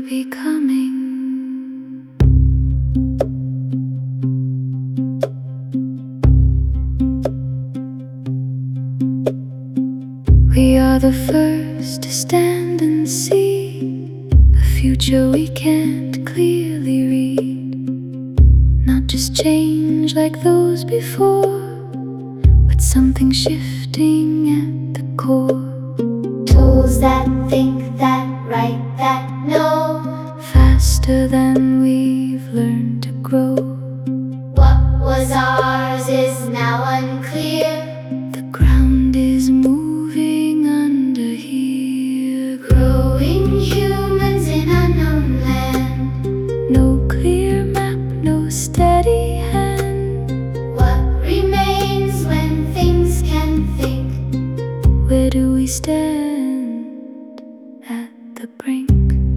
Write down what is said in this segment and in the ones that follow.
becoming. We are the first to stand and see a future we can't clearly read. Not just change like those before, but something shifting at the core. Tools that think, that write, that know, faster than we've learned to grow. what was ours is now unclear. The ground is moving under here. Growing humans in unknown land. No clear map, no steady hand. What remains when things can think? Where do we stand at the brink?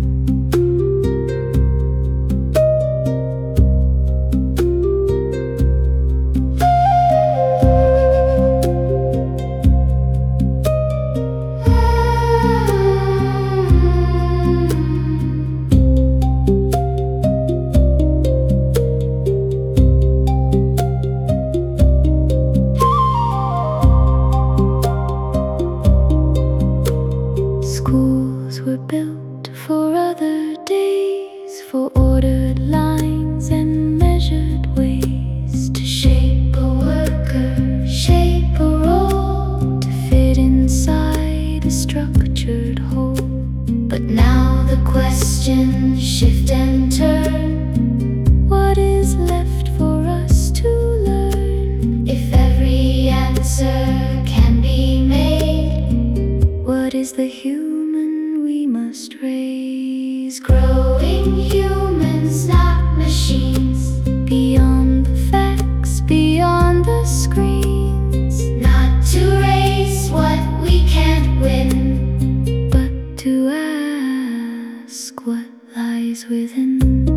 Schools were built for other days, for ordered lines and measured ways, To shape a worker, shape a role, to fit inside a structured whole. but now the questions shift and turn. What is left for us to learn? If every answer can be made, What is the human we must raise? growing humans, not machines. Beyond the facts, beyond the screens, Not to race what we can't win, but to ask what lies within.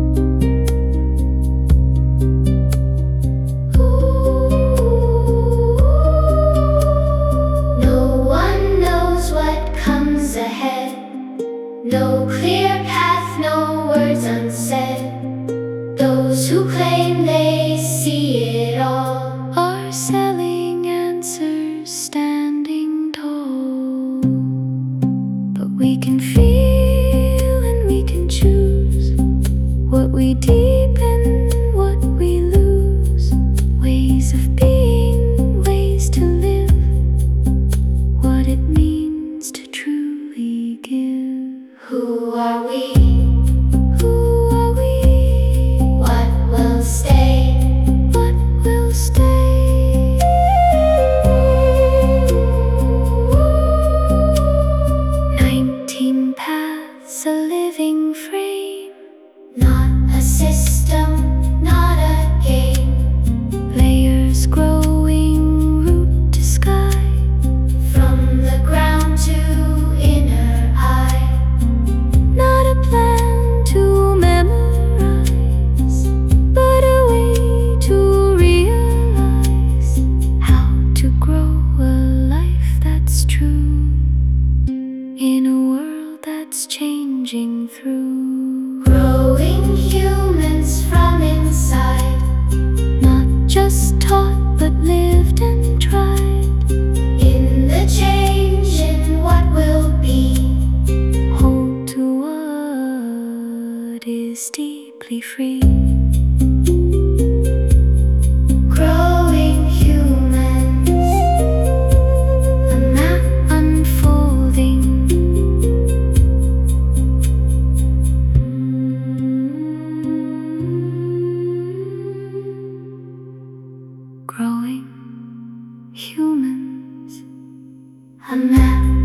no one knows what comes ahead. No clear path, no words unsaid. Those who claim they see it all Are selling answers, standing tall. But we can feel and we can choose what we deepen, what we lose. Ways of being, ways to live, what it means to truly give. Who are we? Who are we? What will stay? What will stay? 19 paths, a living frame, Not a system, not a game. layers growing root to sky. From the ground to inner eye. Not a plan to memorize, but a way to realize how to grow a life that's true in a world that's changing through. Growing humans from inside. Not just taught but lived and tried. In the change, in what will be. Hold to what is deeply free. Growing humans, A map unfolding. Growing humans. a map